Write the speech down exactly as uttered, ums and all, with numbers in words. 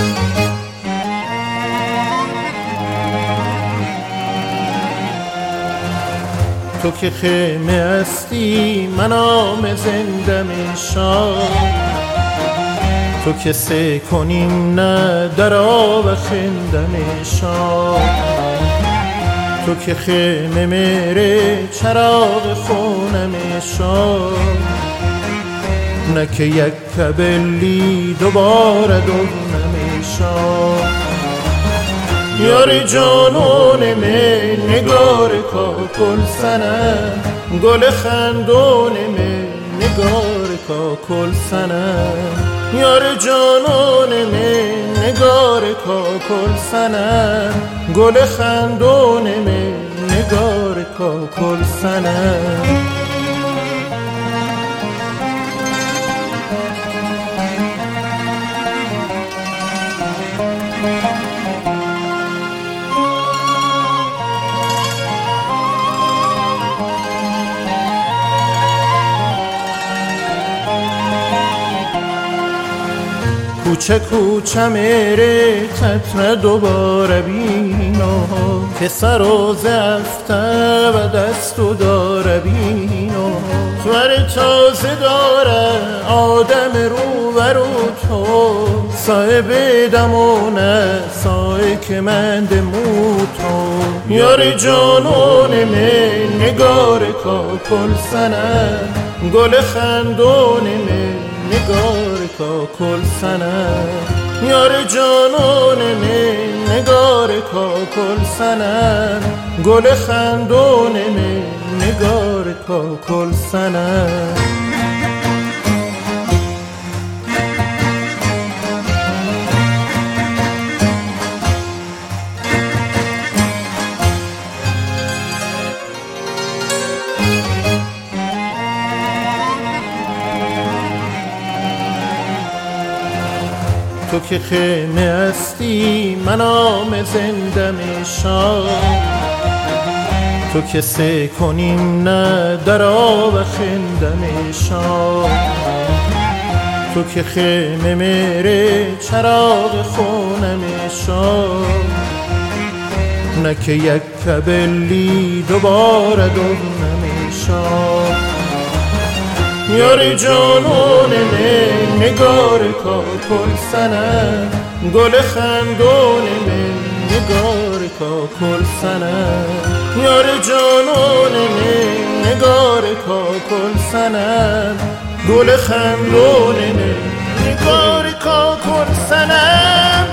تو که خیمه هستی من آم زندم شاد، تو که سه کنیم نه در آب خندم شاد، تو که خیمه میره چراغ خونم شاد، نه که یک کبلی دوباره دونم شاد. یاری جانون من نگار کاکل سنه، گل خندون من نگار کاکل سنه، یار جانون من نگار کاکل سنه، گل خندون من نگار کاکل سنه. کوچه کوچه میره تطمه دوباره بینو، که سر و زفته و دستو داره بینو، خور تازه داره آدم رو و رو تو، صاحب دمونه سایه که من دمو تو. یاری جانون من نگار کاکل سنه، گل خندون من نگار کاکل سنه، یار جانون من نگار کاکل سنه، گل خندون من نگار کاکل سنه. تو که خیمه هستی من آم زندم شاد، تو که سه کنیم نه در آب خندم شاد، تو که خیمه میره چراغ خونم شاد، نه که یک کبلی دوباره دونم شاد. یاری جانون من نگار کاکل سنه، گل خندون من نگار کاکل سنه، یار جانون من نگار کاکل سنه، گل خندون من نگار کاکل سنه.